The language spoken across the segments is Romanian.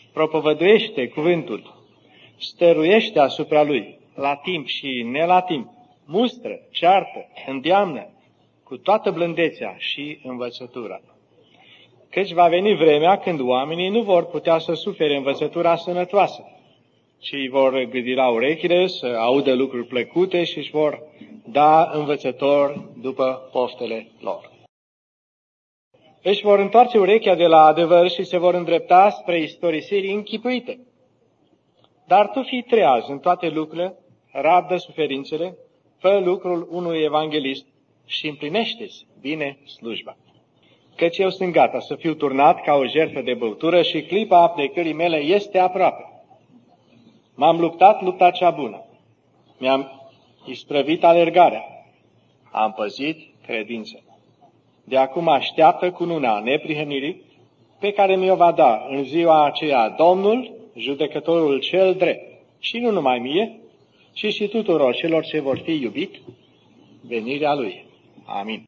propovăduiește cuvântul, stăruiește asupra lui, la timp și ne la timp, mustră, ceartă, îndeamnă, cu toată blândețea și învățătura. Căci va veni vremea când oamenii nu vor putea să sufere învățătura sănătoasă, ci vor gâdi la urechile să audă lucruri plăcute și își vor da învățători după poftele lor. Își vor întoarce urechea de la adevăr și se vor îndrepta spre istorisirii închipuite. Dar tu fii treaz în toate lucrurile, rabdă suferințele, fă lucrul unui evanghelist și împlinește-ți bine slujba. Căci eu sunt gata să fiu turnat ca o jertfă de băutură și clipa plecării mele este aproape. M-am luptat lupta cea bună, mi-am isprăvit alergarea, am păzit credința. De acum așteaptă cununa neprihănirii pe care mi-o va da în ziua aceea Domnul, judecătorul cel drept, și nu numai mie, ci și tuturor celor ce vor fi iubit venirea Lui. Amin.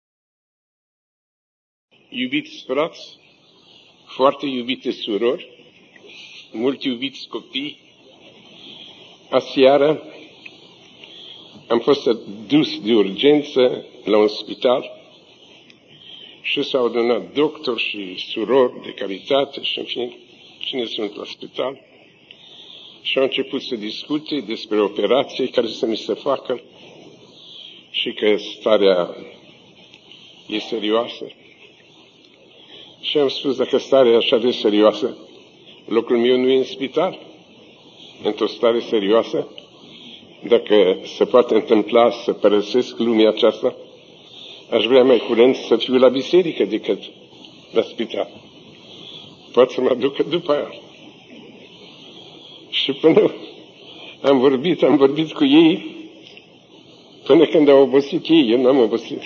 Iubiți frați, foarte iubite surori, mult iubiți copii, aseară am fost dus de urgență la un spital și s-au adunat doctori și surori de calitate și, în fine, cine sunt la spital, și au început să discute despre operații care să mi se facă și că starea e serioasă. Și am spus, dacă starea e așa de serioasă, locul meu nu e în spital, într-o stare serioasă, dacă se poate întâmpla să părăsesc lumea aceasta, aș vrea mai curând să fiu la biserică decât la spital. Pot să mă duc după aia. Și până am vorbit cu ei, până când au obosit ei, eu n-am obosit.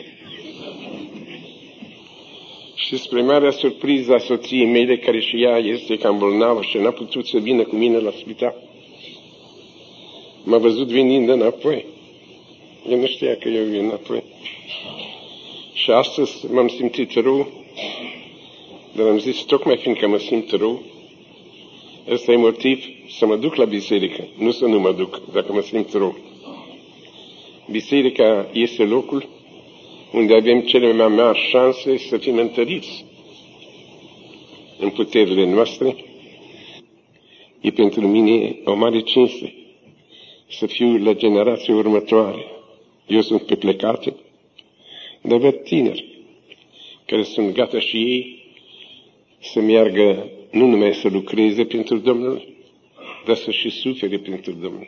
Și spre marea surpriză a soției mele, care și ea este cam bolnavă și n-a putut să vină cu mine la spital, m-a văzut venind înapoi. Eu nu știa că eu vin înapoi. Și astăzi m-am simțit rău, dar am zis, tocmai fiindcă mă simt rău, ăsta e motiv să mă duc la biserică, nu să nu mă duc, dacă mă simt rău. Biserica este locul unde avem cele mai mari șanse să fim întăriți în puterile noastre. E pentru mine o mare cinste să fiu la generația următoare. Eu sunt pe plecate, dar văd tineri care sunt gata și ei să meargă nu numai să lucreze pentru Domnul, dar să și sufere pentru Domnul.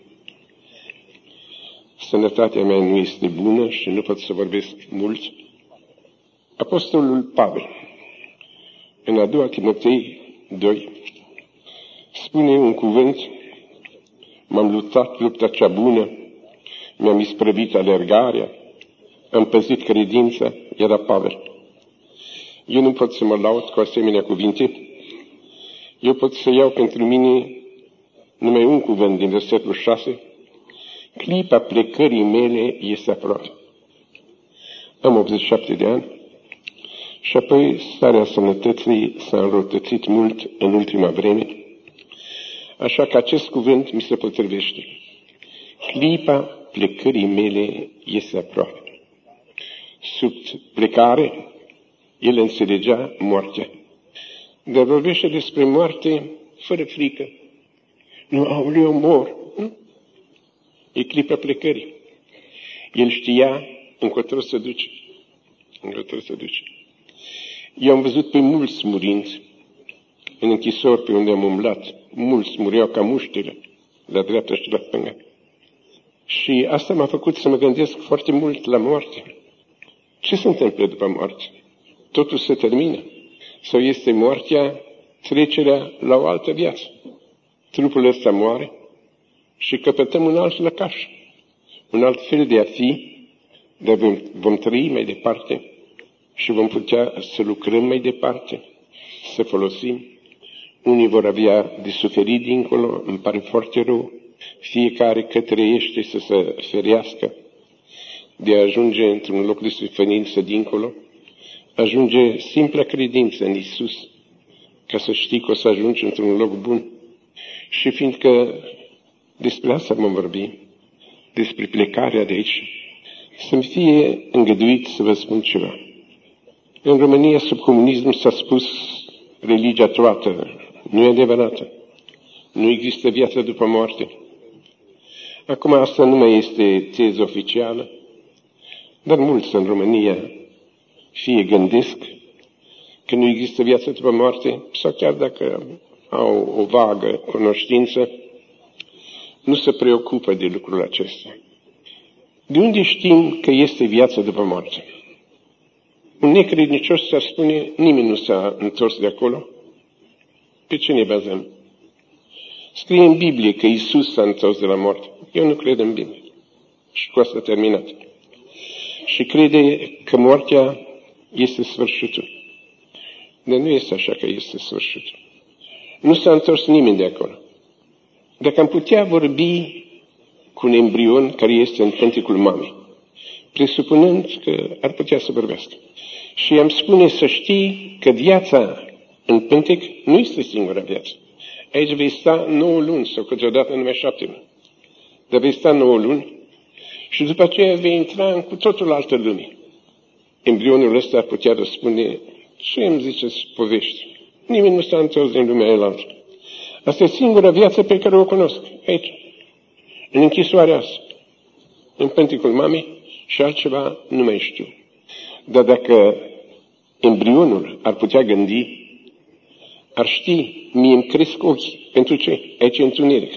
Sănătatea mea nu este bună și nu pot să vorbesc mult. Apostolul Pavel, în a doua Timotei 2, spune un cuvânt: m-am luptat lupta cea bună, mi-am isprăvit alergarea, am păzit credința, era Pavel. Eu nu pot să mă laud cu asemenea cuvinte. Eu pot să iau pentru mine numai un cuvânt din versetul 6. Clipa plecării mele este aproape. Am 87 de ani și apoi starea sănătății s-a înrăutățit mult în ultima vreme, așa că acest cuvânt mi se potrivește. Clipa plecării mele este aproape. Sub plecare, el înțelegea moartea. Dar vorbește despre moarte fără frică. Nu, aoleu, mor. E clipa plecării. El știa încotro să duce. Încotro să duce. Eu am văzut pe mulți murind în închisori pe unde am umblat. Mulți mureau ca muștile, la dreapta și la stânga. Și asta m-a făcut să mă gândesc foarte mult la moarte. Ce se întâmplă după moarte? Totul se termină. Sau este moartea trecerea la o altă viață? Trupul ăsta moare și căpătăm un alt lăcaș, un alt fel de a fi, dar vom trăi mai departe și vom putea să lucrăm mai departe, să folosim. Unii vor avea de suferit dincolo, îmi pare foarte rău, fiecare că trăiește să se ferească de a ajunge într-un loc de suferință dincolo, ajunge simpla credință în Iisus, ca să știi că o să ajungi într-un loc bun. Și fiindcă despre asta vom vorbi, despre plecarea de aici, să-mi fie îngăduit să vă spun ceva. În România, sub comunism, s-a spus religia toată. Nu e adevărată. Nu există viață după moarte. Acum asta nu mai este teză oficială, dar mulți în România fie gândesc că nu există viață după moarte, sau chiar dacă au o vagă cunoștință, nu se preocupă de lucrul acesta. De unde știm că este viață după moarte? Un necredincios s-ar spune, nimeni nu s-a întors de acolo. Pe ce ne bazăm? Scrie în Biblie că Iisus s-a întors de la moarte. Eu nu cred în Biblie. Și cu asta terminat. Și crede că moartea este sfârșitul. Dar nu este așa că este sfârșitul. Nu s-a întors nimeni de acolo. Dacă am putea vorbi cu un embrion care este în pântecul mamei, presupunând că ar putea să vorbească, și am spune să știi că viața în pântec nu este singura viață. Aici vei sta 9 luni sau câteodată numai 7 luni. Dar vei sta 9 luni și după aceea vei intra în cu totul altă lume. Embrionul ăsta ar putea răspunde, ce îmi ziceți povești? Nimeni nu s-a întors din lumea elaltă. Asta e singura viață pe care o cunosc. Aici. În închisoarea asta. În pântecul mamei și altceva nu mai știu. Dar dacă embrionul ar putea gândi, ar ști, mie îmi cresc ochii. Pentru ce? Aici e întuneric.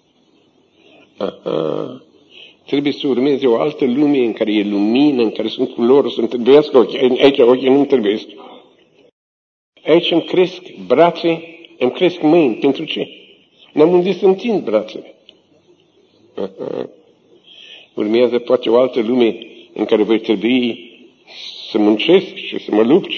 Aha, trebuie să urmeze o altă lume în care e lumină, în care sunt culori, să-mi trebuiască ochii. Aici ochii nu-mi trebuiesc. Aici îmi cresc brațe, îmi cresc mâini. Pentru ce? N-am unde să întind brațele. Aha. Urmează poate o altă lume în care voi trebui să muncesc și să mă lupt.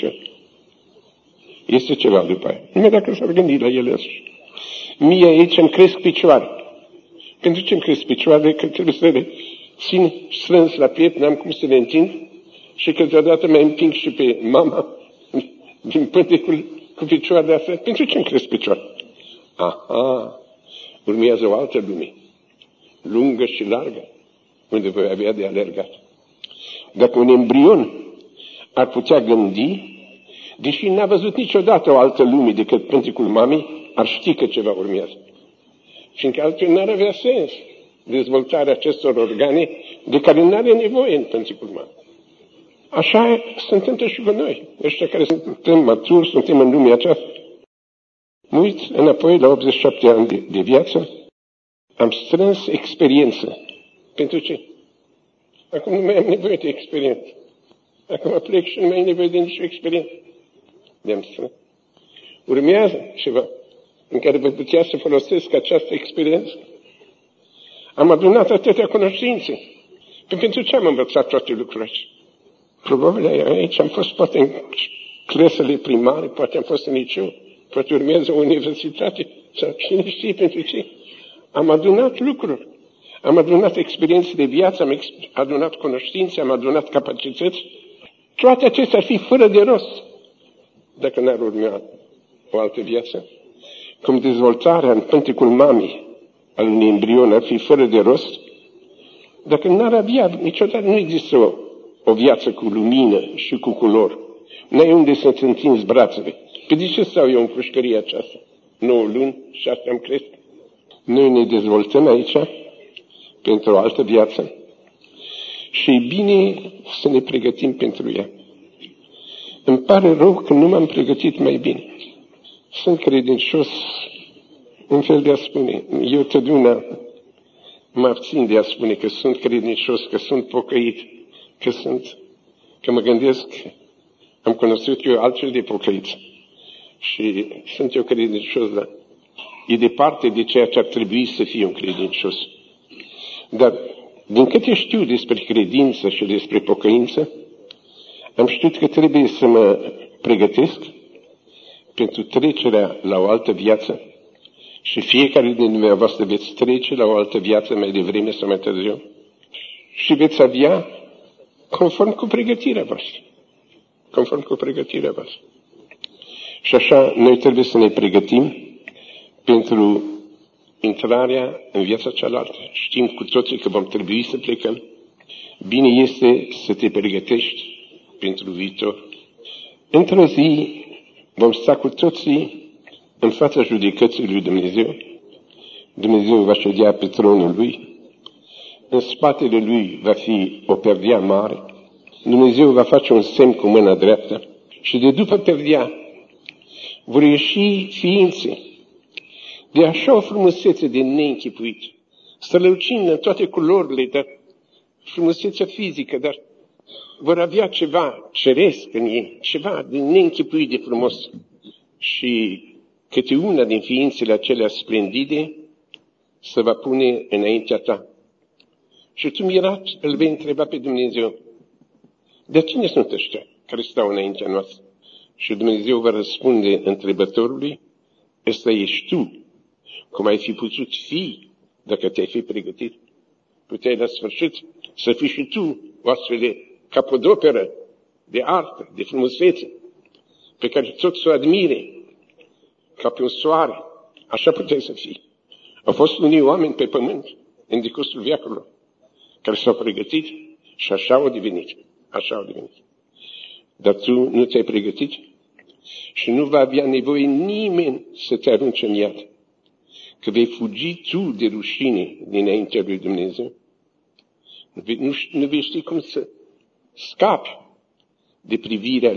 Este ceva după aia. Numai dacă s-ar gândi la ele însuși. Mie aici îmi cresc picioare. Pentru ce îmi cresc picioare? Că trebuie să le țin strâns la piept, n-am cum să le întind și câteodată mai împing și pe mama din pântecul cu picioarele astea. Pentru ce îmi cresc picioare? Aha, urmează o altă lume, lungă și largă, unde voi avea de alergat. Dacă un embrion ar putea gândi, deși n-a văzut niciodată o altă lume decât pântecul mamei, ar ști că ceva urmează. Fiindcă altfel n-ar avea sens dezvoltarea acestor organe de care n-are nevoie în pântecul mamei. Așa se întâmplă și cu noi, ăștia care suntem maturi, suntem în lumea aceasta. Mă uit înapoi la 87 ani de viață, am strâns experiență. Pentru ce? Acum nu mai am nevoie de experiență. Acum plec și nu mai am nevoie de nicio experiență. De-am strâns. Urmează ceva în care voi putea să folosesc această experiență. Am adunat atâtea cunoștințe. Pentru ce am învățat toate lucrurile astea? Probabil aici am fost poate în clasele primare, poate am fost în liceu, poate urmează o universitate, sau cine știe pentru ce. Am adunat lucruri. Am adunat experiențe de viață, am adunat cunoștințe, am adunat capacități. Toate acestea ar fi fără de rost dacă n-ar urma o altă viață. Cum dezvoltarea în pântecul mamei al unui embrion ar fi fără de rost, dacă n-ar avea, niciodată nu există o viață cu lumină și cu culori. N-ai unde să-ți întinzi brațele. Pe de ce stau eu în pușcăria aceasta? 9 luni și asta îmi cresc. Noi ne dezvoltăm aici pentru o altă viață și e bine să ne pregătim pentru ea. Îmi pare rău că nu m-am pregătit mai bine. Sunt credincios, un fel de a spune. Eu totdeauna mă abțin de a spune că sunt credincios, că sunt pocăit, că mă gândesc, am cunoscut eu altfel de pocăiți. Și sunt eu credincios, dar e departe de ceea ce ar trebui să fie un credincios. Dar, din câte știu despre credință și despre pocăință, am știut că trebuie să mă pregătesc pentru trecerea la o altă viață și fiecare din dumneavoastră veți trece la o altă viață mai devreme sau mai târziu și veți avea conform cu pregătirea voastră. Conform cu pregătirea voastră. Și așa, noi trebuie să ne pregătim pentru intrarea în viața cealaltă. Știm cu toții că vom trebui să plecăm. Bine este să te pregătești pentru viitor. Într-o zi vom sta cu toții în fața judecății lui Dumnezeu. Dumnezeu va ședea pe tronul lui. În spatele lui va fi o perdea mare. Dumnezeu va face un semn cu mâna dreaptă și de după perdea vor ieși ființe de așa o frumusețe de neînchipuit, strălucind în toate culorile, dar frumusețea fizică, dar vor avea ceva ceresc în ei, ceva de neînchipuit de frumos. Și câte una din ființele acelea splendide se va pune înaintea ta. Și tu, mirat, îl vei întreba pe Dumnezeu: de cine sunt ăștia care stau înaintea noastră? Și Dumnezeu va răspunde întrebătorului: ăsta ești tu. Cum ai fi putut fi dacă te-ai fi pregătit? Puteai la sfârșit să fii și tu o astfel de capodoperă, de artă, de frumusețe, pe care toți o admire, ca pe un soare. Așa puteai să fii. Au fost unii oameni pe pământ, în decursul veacurilor, care s-au pregătit și așa au devenit. Așa au devenit. Dar tu nu ți-ai pregătit și nu va avea nevoie nimeni să te arunce în iad. Că vei fugi tu de rușine dinaintea lui Dumnezeu. Nu vei ști cum să scapi de privirea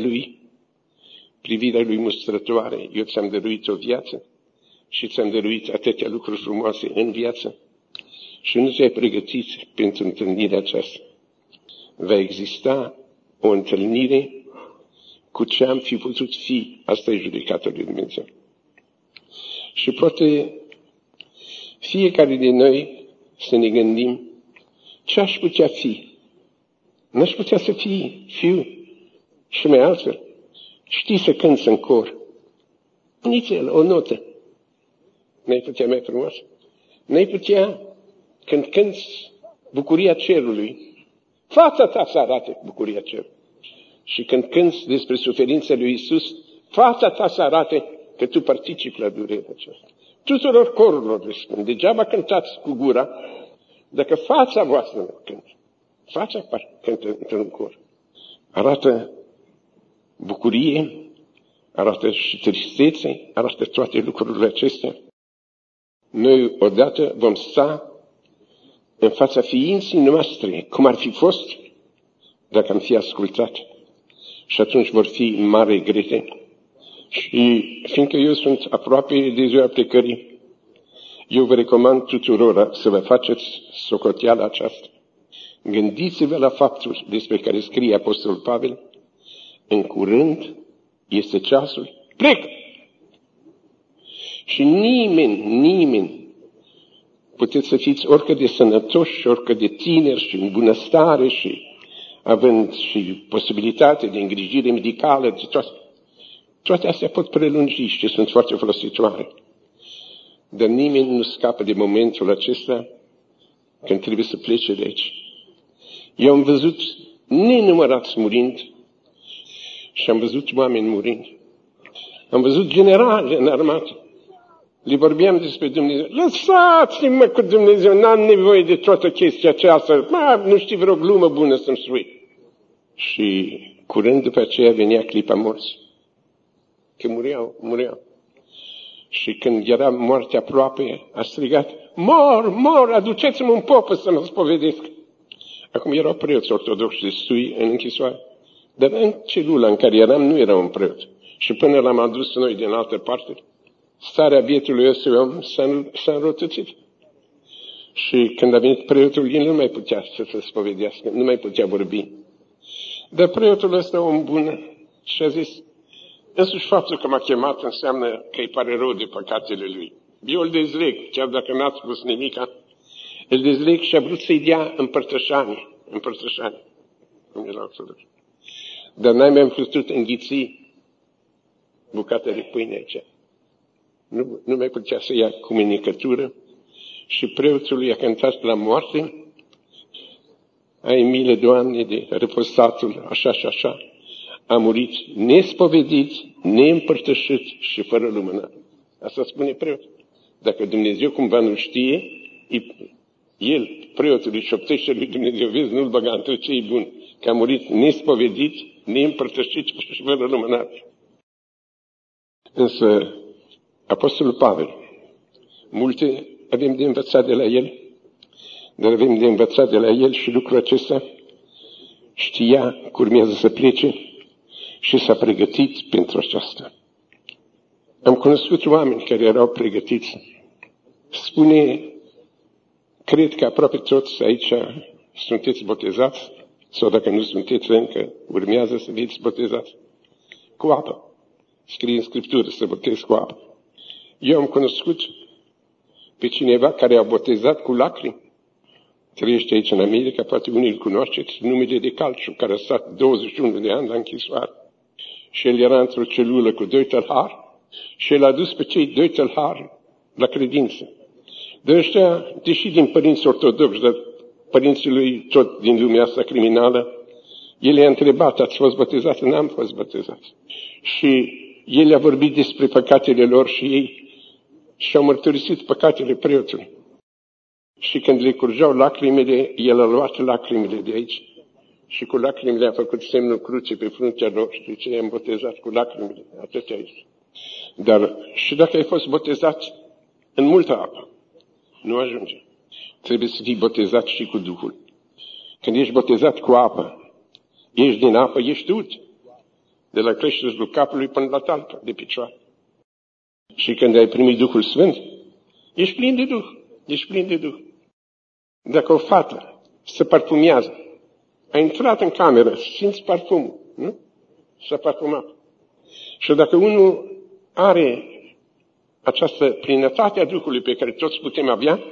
lui mustrătoare. Eu ți-am dăruit o viață și ți-am dăruit atâtea lucruri frumoase în viață și nu ți-ai pregătit pentru întâlnirea aceasta. Va exista o întâlnire cu ce am fi putut fi. Asta e judecata lui Dumnezeu. Și poate fiecare din noi să ne gândim: ce aș putea fi? N-aș putea să fiu și mai altfel. Știi să cânți în cor. Nițel, o notă. N-ai putea mai frumos? N-ai putea, când cânți bucuria cerului, fața ta să arate bucuria cerului. Și când cânți despre suferința lui Iisus, fața ta să arate că tu participi la durerea aceasta. Tuturor corurilor le spun: degeaba cântați cu gura, dacă fața voastră nu cântă. Fața cântă într-un cor. Arată bucurie, arată și tristețe, arată toate lucrurile acestea. Noi odată vom sta în fața ființei noastre, cum ar fi fost dacă am fi ascultat. Și atunci vor fi mari regrete. Și fiindcă eu sunt aproape de ziua plecării, eu vă recomand tuturora să vă faceți socoteala aceasta. Gândiți-vă la faptul despre care scrie Apostolul Pavel: în curând este ceasul, plec! Și nimeni, puteți să fiți oricât de sănătoși și oricât de tineri și în bunăstare și având și posibilitate de îngrijire medicală, de toate astea pot prelungi și sunt foarte folositoare. Dar nimeni nu scapă de momentul acesta când trebuie să plece de aici. Eu am văzut nenumărați murind și am văzut oameni murind. Am văzut generali în armată. Le vorbeam despre Dumnezeu. Lăsați-mă cu Dumnezeu, n-am nevoie de toată chestia aceasta. Nu știi vreo glumă bună să-mi spui. Și curând după aceea venea clipa morții. Că mureau. Și când era moartea aproape, a strigat: mor, aduceți-mă un popă să mă spovedesc. Acum erau preoți ortodoxi destui în închisoare. Dar în celula în care eram nu era un preot. Și până l-am adus noi din altă parte, starea bietului ăsta om s-a înrăutățit. Și când a venit preotul, el nu mai putea să se spovedească, nu mai putea vorbi. Dar preotul ăsta, om bun, și-a zis: însuși faptul că m-a chemat înseamnă că îi pare rău de păcatele lui. Eu îl dezleg, chiar dacă n-ați spus nimica, îl dezleg și a vrut să-i dea împărtășanie. Cum era ortodox. Dar n-ai mai putut înghiți bucata de pâine aici. Nu mai putea să ia comunicătură și preotul i-a cântat la moarte: ai milă, Doamne, de răposatul așa și așa, a murit nespovedit, neîmpărtășit și fără lumânare. Asta spune preotul. Dacă Dumnezeu cumva nu știe, el, preotul, îi șoptește lui Dumnezeu, vezi, nu-l băga între cei buni, că a murit nespovedit, neîmpărtășit și fără lumânare. Însă, Apostolul Pavel, multe avem de învățat de la el, dar avem de învățat de la el și lucrul acesta știa că urmează să plece și s-a pregătit pentru aceasta. Am cunoscut oameni care erau pregătiți. Spune, cred că aproape toți aici sunteți botezați, sau dacă nu sunteți încă, urmează să fiți botezați cu apă. Scrie în Scriptură să botezi cu apă. Eu am cunoscut pe cineva care a botezat cu lacrimi. Trăiește aici în America, poate unii îl cunoașteți, numele de Calciu, care a stat 21 de ani la închisoare. Și el era într-o celulă cu 2 tălhari și el a dus pe cei 2 tălhari la credință. De ăștia, deși din părinți ortodoxi, dar părinții lui tot din lumea asta criminală, el i-a întrebat, ați fost botezați? N-am fost botezați. Și el i-a vorbit despre păcatele lor și ei și-au mărturisit păcatele preotului. Și când le curgeau lacrimile, el a luat lacrimile de aici și cu lacrimile a făcut semnul cruce pe fruntea lor și ce i-am botezat cu lacrimile, atât aici. Dar și dacă ai fost botezat în multă apă, nu ajunge. Trebuie să fii botezat și cu Duhul. Când ești botezat cu apă, ești din apă, ești ud. De la creștetul capului până la talpa de picioare. Și când ai primit Duhul Sfânt, ești plin de Duh. Ești plin de Duh. Dacă o fată se parfumează, a intrat în cameră, simți parfumul, nu? S-a parfumat. Și dacă unul are această plinătate a Duhului pe care toți putem avea,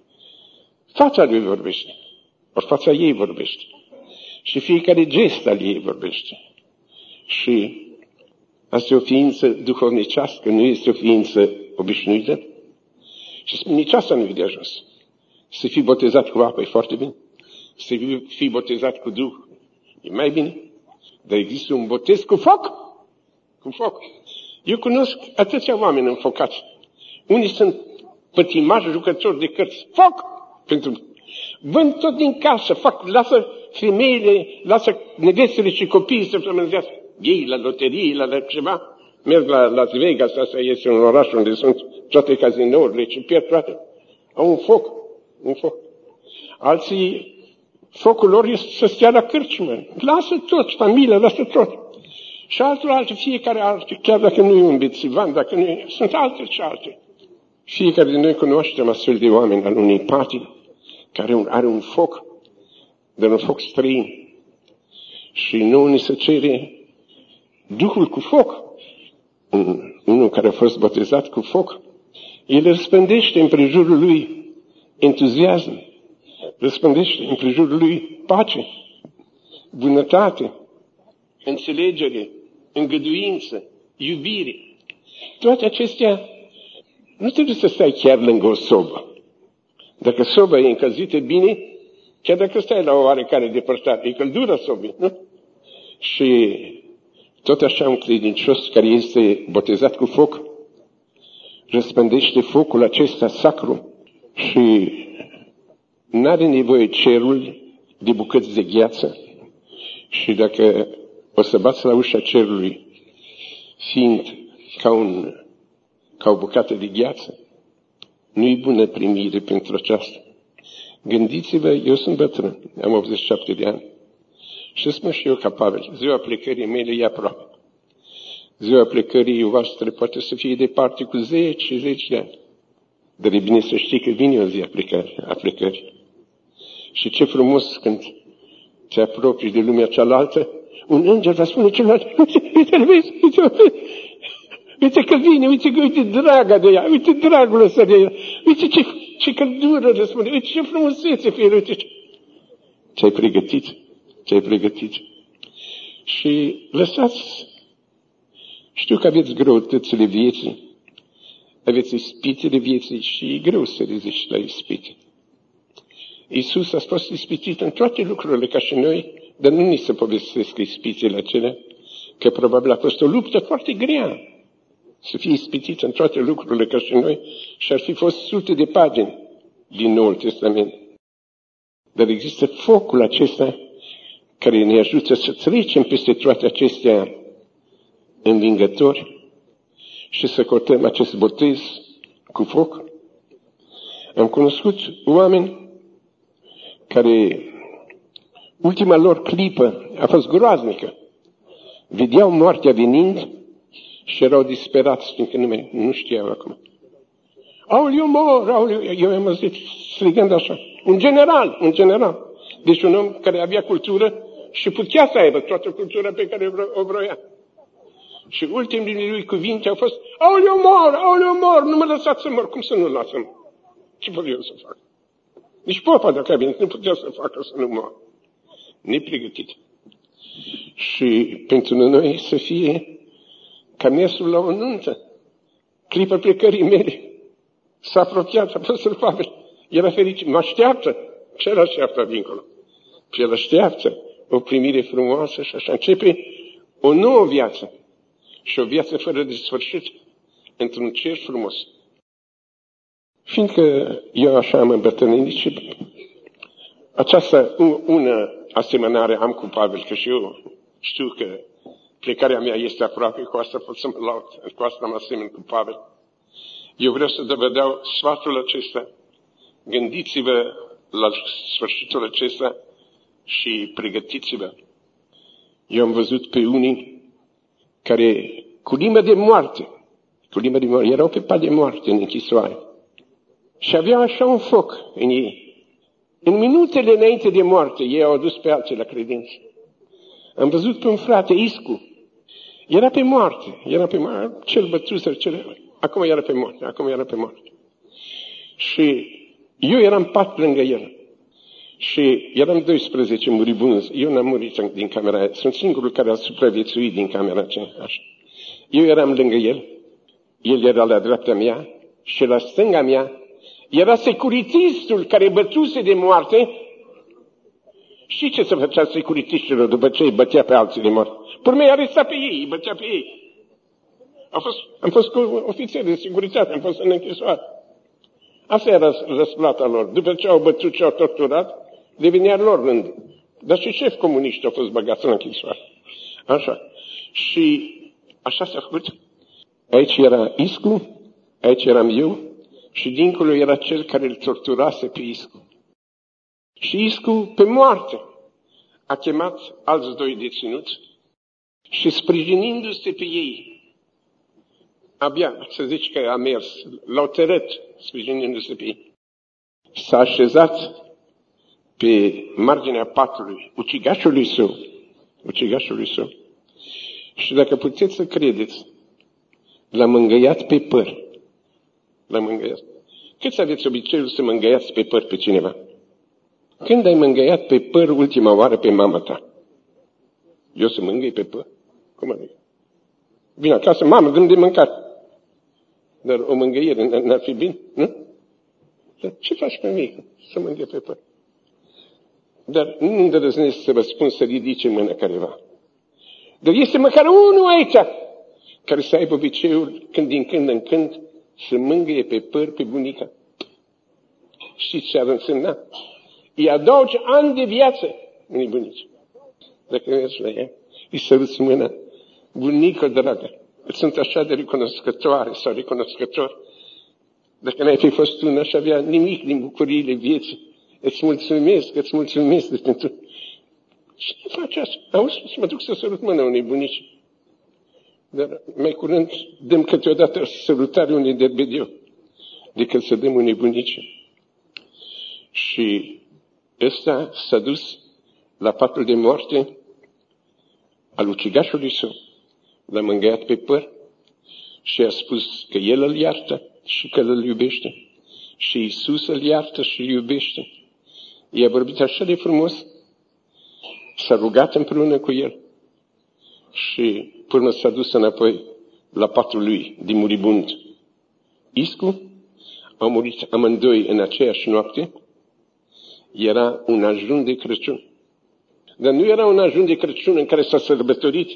fața lui vorbește. Ori fața ei vorbește. Și fiecare gest al ei vorbește. Și asta e o ființă duhovnicească, nu este o ființă obișnuită. Și nici asta nu e de ajuns. Să fii botezat cu apă e foarte bine. Să fii botezat cu Duh e mai bine. Dar există un botez cu foc. Cu foc. Eu cunosc atâția oameni înfocați. Unii sunt pătimași, jucători de cărți. Foc! Pentru vând tot din casă, lasă femeile, lasă nevestele și copiii să plămânzească. Ei la loterie, la ceva, merg la Las Vegas, asta este un oraș unde sunt toate cazinourile și pierd toate. Au un foc. Alții, focul lor este să stea la cârciumă. Lasă tot, familia, lasă tot. Și altul, fiecare altul, chiar dacă nu e un bețivan, dacă nu e, sunt alte și alte. Fiecare din noi cunoaștem astfel de oameni al unei patii, care are un foc, dar un foc străin. Și nouă ni se cere Duhul cu foc. Unul care a fost botezat cu foc, el răspândește împrejurul lui entuziasm, răspândește împrejurul lui pace, bunătate, înțelegere, îngăduință, iubire. Toate acestea nu trebuie să stai chiar lângă o sobă. Dacă soba e încălzită bine, chiar dacă stai la o oarecare depărtare, e căldura sobii, nu? Și tot așa un credincios care este botezat cu foc, răspândește focul acesta sacru și n-are nevoie cerul de bucăți de gheață. Și dacă o să bați la ușa cerului, fiind ca o bucată de gheață, nu-i bună primire pentru aceasta. Gândiți-vă, eu sunt bătrân, am 87 de ani. Și spun și eu ca Pavel, ziua plecării mele e aproape. Ziua plecării voastre poate să fie departe cu 10 și 10 de ani. Dar e bine să știi că vine o zi a plecării. Și ce frumos când te apropii de lumea cealaltă, un înger va spune celălalt, uite că vine, uite draga de ea, uite dragul ăsta de ea, uite ce căldură răspunde, uite ce frumusețe fie, uite ce-ai pregătit. Și lăsați, știu că aveți greutățile vieții, aveți ispitele vieții și e greu să reziști la ispite. Iisus a fost ispitit în toate lucrurile ca și noi, dar nu ni se povestesc ispitele acelea, că probabil a fost o luptă foarte grea să fie ispitit în toate lucrurile ca și noi și ar fi fost sute de pagini din Noul Testament. Dar există focul acesta care ne ajută să trecem peste toate acestea învingători și să cotăm acest botez cu foc. Am cunoscut oameni care ultima lor clipă a fost groaznică. Vedeau moartea venind și erau disperați, fiindcă nu știau acum. Aoleu, mor, aoleu, eu am auzit strigând așa. Un general. Deci un om care avea cultură și putea să aibă toată cultura pe care o vroia. Și ultimele lui cuvinte au fost, aoleu, mor, nu mă lăsați să mor. Cum să nu lasă? Ce pot eu să fac? Nici popa, dacă a venit, nu putea să facă să nu mor. Nepregătit. Și pentru noi să fie ca mersul la o nuntă. Clipa plecării mele s-a apropiat Apostol Pavel. Era fericit. Mă așteaptă. Ce îl așteaptă dincolo? Și el așteaptă o primire frumoasă și așa începe o nouă viață. Și o viață fără de sfârșit într-un cer frumos. Fiindcă eu așa am îmbătrânit și această una asemănare am cu Pavel, că și eu știu că plecarea mea este aproape, cu asta pot să mă laud, cu asta mă asemăn cu Pavel. Eu vreau să vă dau sfatul acesta. Gândiți-vă la sfârșitul acesta și pregătiți-vă. Eu am văzut pe unii care cu limba de moarte, erau pe pat de moarte în închisoare. Și aveau așa un foc în ei. În minutele înainte de moarte, ei au adus pe alții la credință. Am văzut pe un frate, Iscu. Era pe moarte. Cel bătuseră, acum era pe moarte. Și eu eram pat lângă el. Și eram 12 muribunzi. Eu n-am murit din camera aia. Sunt singurul care a supraviețuit din camera aceea. Așa. Eu eram lângă el. El era la dreapta mea. Și la stânga mea era securitistul care bătuse de moarte. Și ce să făcea securitistilor după ce îi bătea pe alții de moarte? Pur-mei arestat pe ei, îi bătea pe ei. Am fost cu ofițeri de securitate, am fost în închisoare. Asta era răsplata lor. După ce au bătut și au torturat, devenea lor rând. Dar și șef comuniști au fost băgați în închisoare. Așa. Și așa s-a făcut. Aici era Iscu, aici eram eu și dincolo era cel care îl torturase pe Iscu. Și Iscu, pe moarte, a chemat alți doi deținuți și sprijinindu-se pe ei, abia, să zici că a mers, l-au tărât sprijinindu-se pe ei. S-a așezat pe marginea patului ucigașului său. Și dacă puteți să credeți, l-a mângâiat pe păr. Câți aveți obiceiul să mângâiați pe păr pe cineva? Când ai mângâiat pe păr ultima oară pe mama ta? Eu să mângâi pe păr? Cum adică? Vine acasă, mamă, dă-mi de mâncare. Dar o mângâiere n-ar fi bine, nu? Dar ce faci pe mine să mângâi pe păr? Dar nu îndrăznesc să vă spun să ridice mâna careva. Dar este măcar unul aici care să aibă obiceiul din când în când să mângâie pe păr pe bunica. Știți ce ar însemna? Îi adaugi ani de viață unei bunici. Dacă mergi la ea, îi săruți mâna. Bunică dragă, îți sunt așa de recunoscătoare sau recunoscător. Dacă n-ai fi fost tu, n-aș avea nimic din bucuriile vieții. Îți mulțumesc de pentru... Și nu faci asta? Auzi, să mă duc să sărut mâna unei bunici. Dar mai curând dăm câteodată sărutare unei derbedeu decât să dăm unei bunici. Și ăsta s-a dus la patul de moarte al ucigașului său. L-a mângâiat pe păr și a spus că el îl iartă și că îl iubește. Și Iisus îl iartă și îl iubește. I-a vorbit așa de frumos, s-a rugat împreună cu el și până s-a dus înapoi la patul lui de muribund. Iscu au murit amândoi în aceeași noapte. Era un ajun de Crăciun. Dar nu era un ajun de Crăciun în care s-a sărbătorit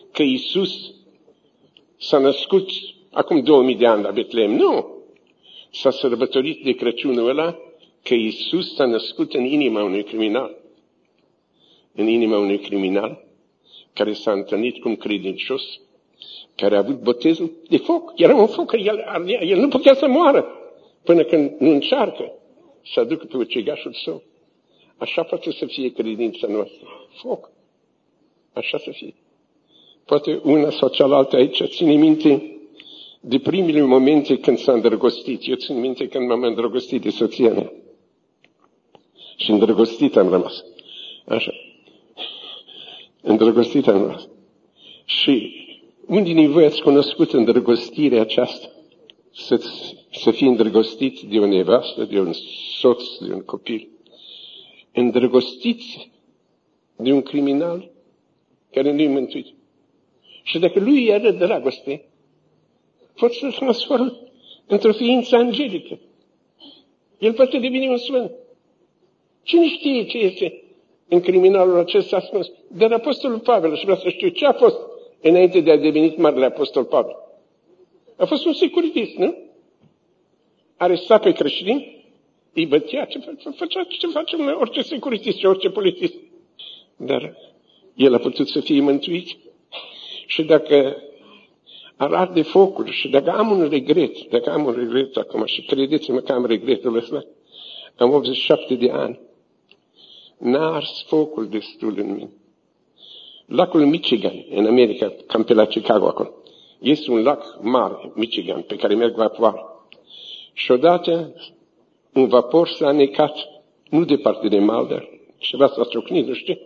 că Iisus s-a născut acum 2000 de ani la Betlehem. Nu! S-a sărbătorit de Crăciunul ăla că Iisus s-a născut în inima unui criminal. În inima unui criminal care s-a întâlnit cu un credincios, care a avut botezul de foc. Era un foc, el nu putea să moară până când nu încearcă să aducă pe ucigașul său. Așa poate să fie credința noastră. Foc. Așa să fie. Poate una sau cealaltă aici ține minte de primele momente când s-a îndrăgostit. Eu țin minte când m-am îndrăgostit de soția mea. Și îndrăgostit am rămas. Așa. Îndrăgostit am rămas. Și unde din voi ați cunoscut îndrăgostirea aceasta? Să fii îndrăgostit de o nevastă, de un soț, de un copil. Îndrăgostiți de un criminal care nu-i mântuit. Și dacă lui îi arăt dragoste, poți să-l transformă într-o ființă angelică. El poate deveni un sfânt. Cine știe ce este în criminalul acesta ascuns? Dar Apostolul Pavel, și vreau să știu ce a fost înainte de a deveni marele Apostol Pavel. A fost un securitist, nu? Aresta pe creștini, îi bătea, ce face orice securitist și orice polițist. Dar el a putut să fie mântuit. Și dacă ar arde focul și dacă am un regret acum, și credeți-mă că am regretul ăsta, am 87 de ani, n-a ars focul destul în mine. Lacul Michigan, în America, cam pe la Chicago acolo, este un lac mare, Michigan, pe care merg vapoare. Și odată un vapor s-a anecat, nu departe de mal, dar ceva s-a ciocnit, nu știu,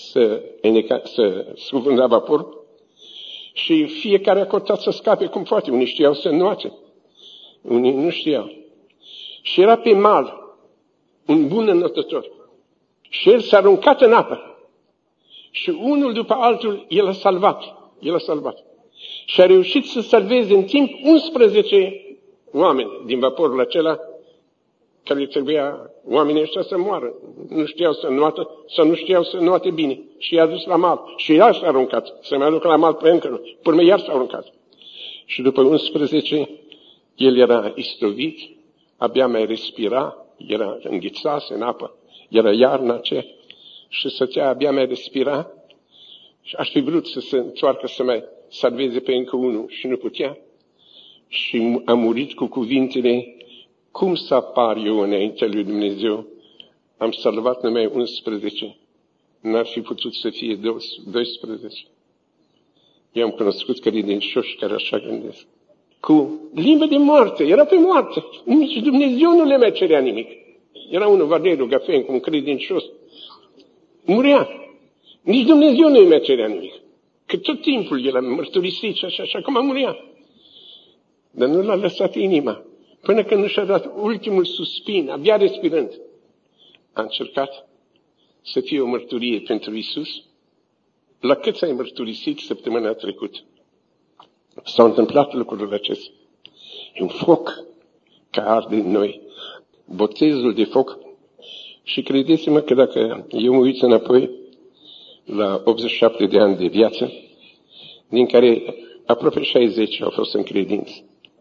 să scufunda vaporul. Și fiecare a căutat să scape cum poate. Unii știau să înnoate, unii nu știau. Și era pe mal un bun înotător. Și el s-a aruncat în apă. Și unul după altul el a salvat. Și a reușit să salveze în timp 11 oameni din vaporul acela, care trebuia oamenii ăștia să moară. Nu știau să înnoată sau nu știau să înnoate bine. Și i-a dus la mal. Și iar s-a aruncat. Să mai aducă la mal pe încă nu. Până iar s-a aruncat. Și după 11, el era istovit, abia mai respira, era înghițase în apă, era iarna aceea și stătea, abia mai respira. Și aș fi vrut să se întoarcă să mai salveze pe încă unul și nu putea. Și a murit cu cuvintele: cum să apar eu înaintea lui Dumnezeu? Am salvat numai 11. N-ar fi putut să fie 12. Eu am cunoscut credincioși care așa gândesc. Cu limbă de moarte, era pe moarte. Nici Dumnezeu nu le mai cerea nimic. Era unul, Valeriu Gafen, un credincios. Murea. Nici Dumnezeu nu îi mai cerea nimic. Că tot timpul el a mărturisit și acum murea. Dar nu l-a lăsat inima. Până când nu și-a dat ultimul suspin, abia respirând, a încercat să fie o mărturie pentru Iisus. La cât s-ai mărturisit săptămâna trecută? S-au întâmplat lucrurile acestea. E un foc care arde în noi. Botezul de foc. Și credeți-mă că dacă eu mă uit înapoi la 87 de ani de viață, din care aproape 60 au fost în credință,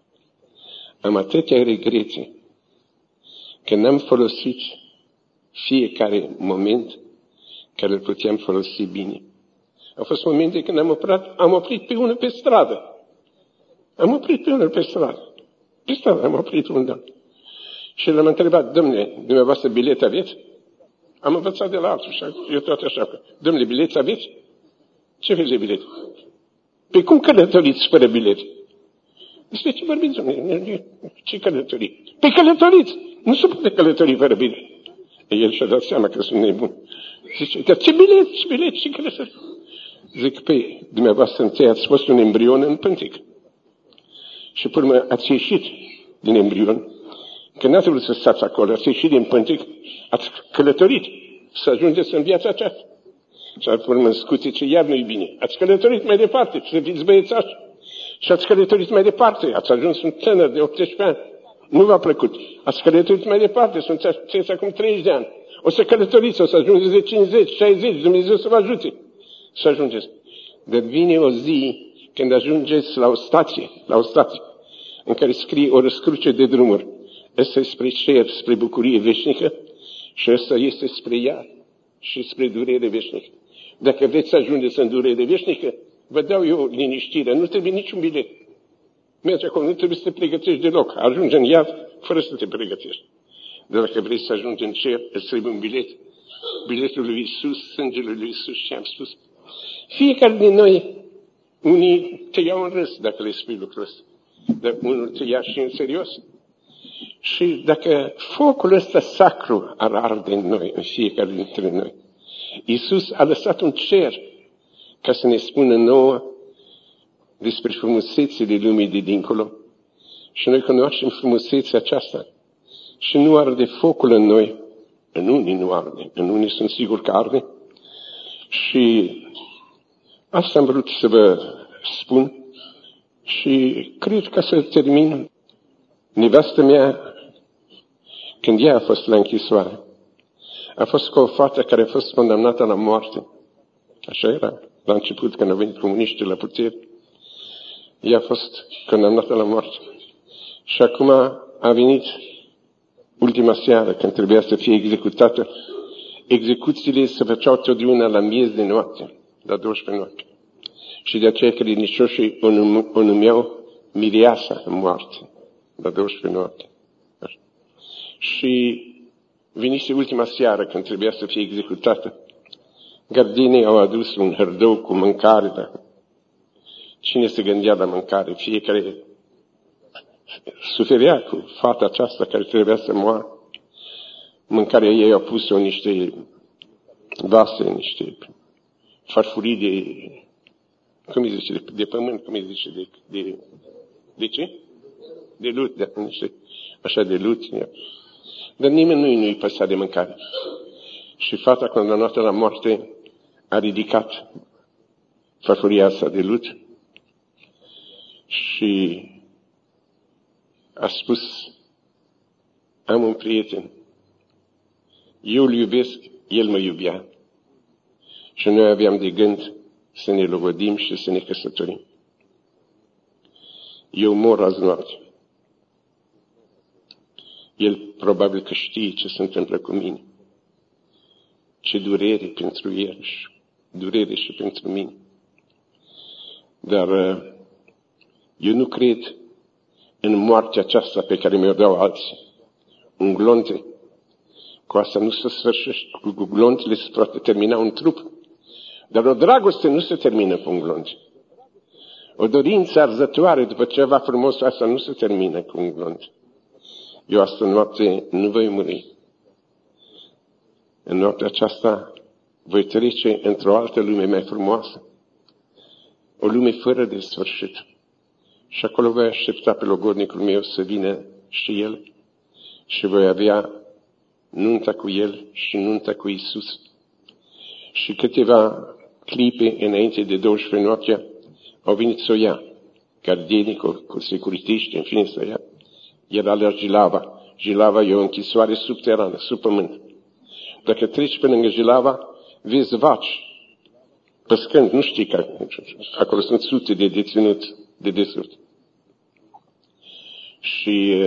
am atâtea regrete că n-am folosit fiecare moment care îl puteam folosi bine. Au fost momente când am oprit pe unul pe stradă. Am oprit pe unul pe stradă. Pe stradă am oprit un domn. Și l-am întrebat: domnule, dumneavoastră bilet aveți? Am învățat de la altul și eu tot așa. Domnule, bilet aveți? Ce fel de bilet? Păi cum călătoriți fără bilet? Despre ce vorbiți, domnule? Ce călătorii? Păi călătoriți! Nu se poate călători fără bilet. El și-a dat seama că sunt nebun. Zice: dar ce bilet, ce călătorii? Zic: păi, dumneavoastră întâi ați fost un embrion în pântic. Și pe urmă ați ieșit din embrion. Că n-ați vrut să stați acolo, ați ieșit din pântic, ați călătorit să ajungeți în viața aceasta. Și pe urmă în scutice, iar nu-i bine. Ați călătorit mai departe, să fiți băiețași. Și ați călătorit mai departe, ați ajuns un tânăr de 18 ani. Nu v-a plăcut. Ați călătorit mai departe, sunteți acum 30 de ani. O să călătoriți, o să ajungeți de 50, 60, Dumnezeu să vă ajute să ajungeți. Dar vine o zi când ajungeți la o stație în care scrie o răscruce de drumuri. Ăsta e spre cer, spre bucurie veșnică și ăsta este spre iad și spre durere veșnică. Dacă vreți să ajungeți în durere veșnică, vă dau eu liniștirea, nu trebuie niciun bilet. Mergi acolo, nu trebuie să te pregătești deloc. Ajungi în iad fără să te pregătești. Dar dacă vrei să ajungi în cer, îți trebuie un bilet. Biletul lui Iisus, sângele lui Iisus, și am spus. Fiecare din noi, unii te iau în râs dacă le spui lucrul ăsta. Dar unul te ia și în serios. Și dacă focul ăsta sacru ar arde în noi, în fiecare dintre noi, Iisus a lăsat un cer ca să ne spună nouă despre frumusețile lumii de dincolo. Și noi cunoaștem frumusețea aceasta. Și nu arde focul în noi. În unii nu arde. În unii sunt sigur că arde. Și asta am vrut să vă spun. Și cred că să termin. Nevastă mea, când ea a fost la închisoare, a fost cu o fată care a fost condamnată la moarte. Așa era la început, când au venit comuniștii la putere. Ea a fost condamnată la moarte. Și acum a venit ultima seară, când trebuia să fie executată. Execuțiile se făceau totdeauna la miez de noapte, la 12 noapte. Și de aceea credincioșii o numeau Mireasa în moarte, la 12 noapte. Și venise ultima seară, când trebuia să fie executată. Gardienii au adus un hârdou cu mâncare, dar cine se gândea la mâncare? Fiecare suferea cu fata aceasta care trebuia să moară. Mâncarea ei a pus-o în niște vase, niște farfurii cum îi zice, de pământ, cum îi zice, de ce? De lut, de niște, așa de lut. Dar nimeni nu-i păsa de mâncare. Și fata condamnată la moarte a ridicat farfuria asta de lut și a spus, am un prieten, eu îl iubesc, el mă iubea. Și noi aveam de gând să ne logodim și să ne căsătorim. Eu mor azi noapte. El probabil că știe ce se întâmplă cu mine. Ce durere pentru el și durere și pentru mine. Dar eu nu cred în moartea aceasta pe care mi-o dau alții. Un glonte. Cu asta nu se sfârșește. Cu glontele se poate termina un trup. Dar o dragoste nu se termină cu un glonț. O dorință arzătoare după ceva frumos, asta nu se termină cu un glonț. Eu astă noapte nu voi muri. În noaptea aceasta voi trece într-o altă lume mai frumoasă. O lume fără de sfârșit. Și acolo voi aștepta pe logodnicul meu să vină și el și voi avea nunta cu el și nunta cu Iisus. Și câteva clipe înainte de 12 noaptea au venit să o ia. Gardienii cu securitiști, în fine să o ia. Era la Jilava. Jilava e o închisoare subterană, sub pământ. Dacă treci pe lângă Jilava, vezi vaci păscând, nu știi că acolo sunt sute de deținuți de desubt. Și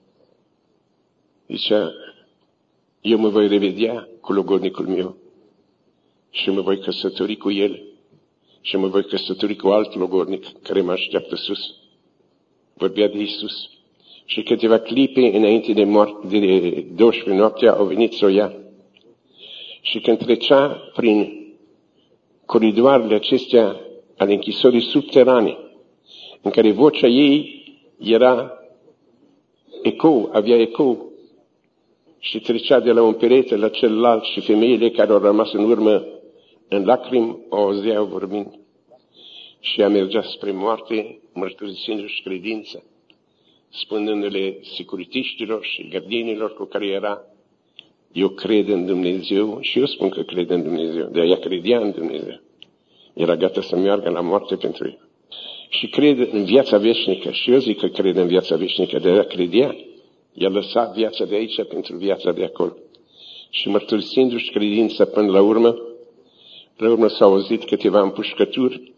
zicea, eu mă voi revedea cu logodnicul meu și mă voi căsători cu el și mă voi căsători cu alt logodnic care mă așteaptă sus. Vorbea de Iisus. Și câteva clipe înainte de 12 noaptea au venit să o ia. Și când trecea prin coridoarele acestea ale închisorii subterane, în care vocea ei era avea ecou, și trecea de la un perete la celălalt și femeile care au rămas în urmă în lacrimi o auzeau vorbind. Și ea mergea spre moarte, mărturisindu-și credința, spunându-le securitiștilor și gardienilor cu care era, eu cred în Dumnezeu și eu spun că cred în Dumnezeu, de ea credea în Dumnezeu. Era gata să meargă la moarte pentru el. Și cred în viața veșnică și eu zic că cred în viața veșnică, de ea credea. I-a lăsat viața de aici pentru viața de acolo. Și mărturisindu-și credința până la urmă s-au auzit câteva împușcături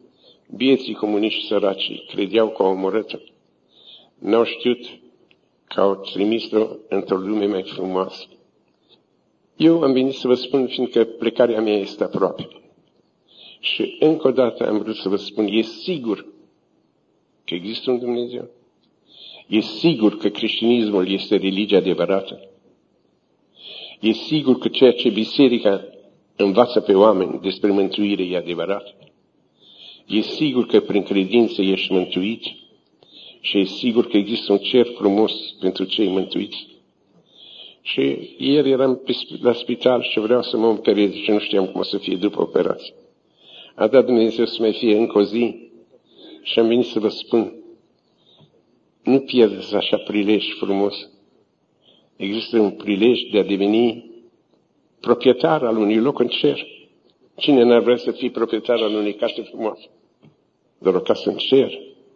Bieții comuniști săraci credeau că au omorât-o. N-au știut că au trimis-o într-o lume mai frumoasă. Eu am venit să vă spun, fiindcă plecarea mea este aproape. Și încă o dată am vrut să vă spun, e sigur că există un Dumnezeu. E sigur că creștinismul este religia adevărată. E sigur că ceea ce biserica învață pe oameni despre mântuire e adevărat. E sigur că prin credință ești mântuit și e sigur că există un cer frumos pentru cei mântuiți. Și ieri eram la spital și vreau să mă operez și nu știam cum o să fie după operație. A dat Dumnezeu să mai fie încă o zi și am venit să vă spun, nu pierdeți așa prilej frumos. Există un prilej de a deveni proprietar al unui loc în cer. Cine n-ar vrea să fie proprietar al unei case frumoase? Doar o casă în cer.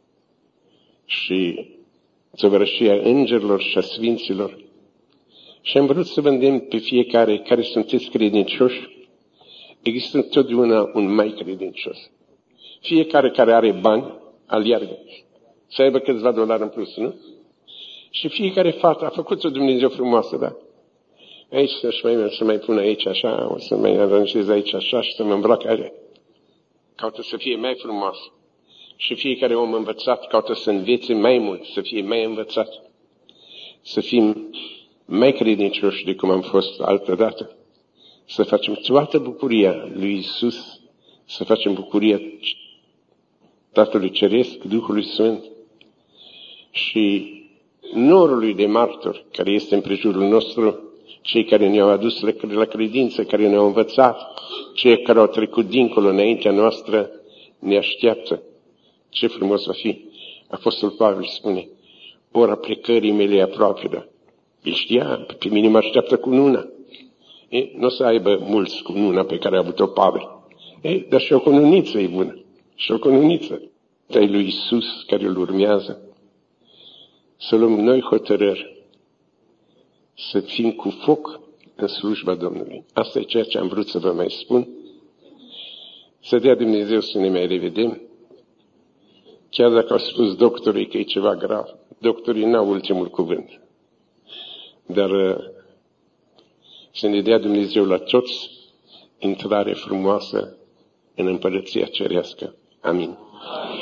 Și țăvărășia îngerilor și a sfinților. Și am vrut să vă îndemn pe fiecare care sunteți credincioși. Există întotdeauna un mai credincios. Fiecare care are bani, aleargă. Să aibă câțiva dolari în plus, nu? Și fiecare fată a făcut-o Dumnezeu frumoasă, da? Aici să mai pun aici așa, o să mai aranjez aici așa și să mă îmbrac aia. Caută să fie mai frumoasă. Și fiecare om învățat caută să învețe mai mult, să fie mai învățat. Să fim mai credincioși de cum am fost altădată. Să facem toată bucuria lui Iisus, să facem bucuria Tatălui Ceresc, Duhului Sfânt și norului de martori care este împrejurul nostru, cei care ne-au adus la credință, care ne-au învățat, cei care au trecut dincolo înaintea noastră, ne așteaptă. Ce frumos va fi! Apostolul Pavel spune, ora plecării mele e aproape, da? El știa, pe mine mă așteaptă cununa. Nu o să aibă mulți cununa pe care a avut-o Pavel. Dar și o cununiță e bună. Și o cununiță. Dar lui Iisus care îl urmează. Să luăm noi hotărâri. Să fim cu foc în slujba Domnului. Asta e ceea ce am vrut să vă mai spun. Să dea Dumnezeu să ne mai revedem. Chiar dacă au spus doctorii că e ceva grav, doctorii n-au ultimul cuvânt. Dar să ne dea Dumnezeu la toți intrare frumoasă în Împărăția Cerească. Amin.